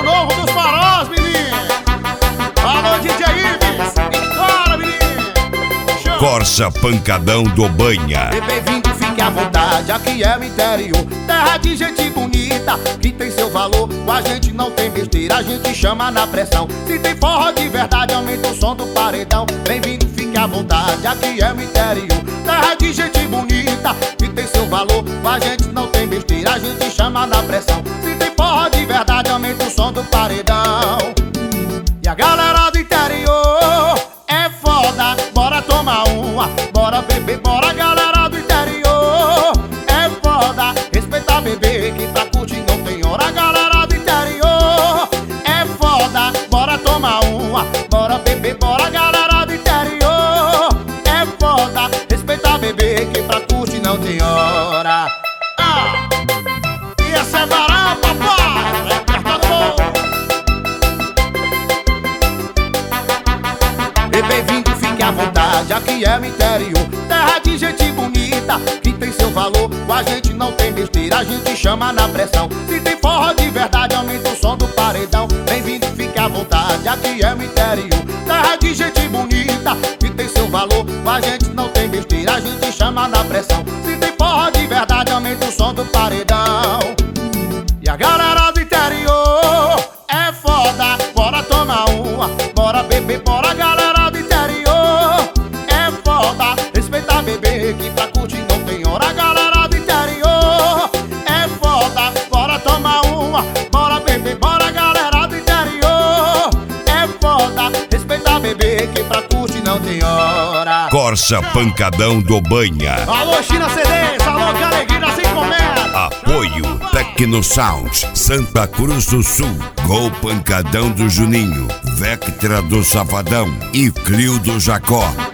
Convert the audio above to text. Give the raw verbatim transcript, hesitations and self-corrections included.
Novo dos Farós, menino. Alô, D J Ives. Estoura, menino. Corsa Pancadão do Banha. E bem-vindo, fique à vontade, aqui é o interior, terra de gente bonita, que tem seu valor, com a gente não tem besteira, a gente chama na pressão. Se tem forró de verdade, aumenta o som do paredão. Bem-vindo, fique à vontade, aqui é o interior, terra de gente bonita, que tem seu valor, com a gente não tem besteira, a gente chama na pressão. Se tem forró de verdade, aumenta o som do paredão. E a galera do interior é foda, bora tomar uma, bora beber, bora galera do interior. É foda, respeita bebê, que pra curtir não tem hora. Galera do interior é foda, bora tomar uma, bora beber, bora galera do interior. É foda, respeita bebê, que pra curtir não tem hora. Ah, e essa é varão, papai, despertador. E bem-vindo, fique à vontade, aqui é o interior, terra de gente bonita, que tem seu valor, com a gente não tem besteira, a gente chama na pressão. Se tem forró de verdade, aumenta o som do paredão. Bem-vindo, fique à vontade, aqui é o interior, terra de gente bonita, que tem seu valor, com a gente não tem besteira, a gente chama na pressão. Se tem forró de verdade, aumenta o som do paredão. E a galera do interior é foda, bora tomar uma, bora beber, bora galera do interior. É foda, respeita bebê, que pra curtir não tem hora. Galera do interior é foda, bora tomar uma, bora beber, bora galera do interior. É foda, respeita bebê, que pra curtir não tem hora. Corsa Pancadão do Banha. Alô, China C Ds, alô, que alegria, assim começa. Apoio Tecno Sound, Santa Cruz do Sul, Gol Pancadão do Juninho, Vectra do Safadão e Clio do Jacó.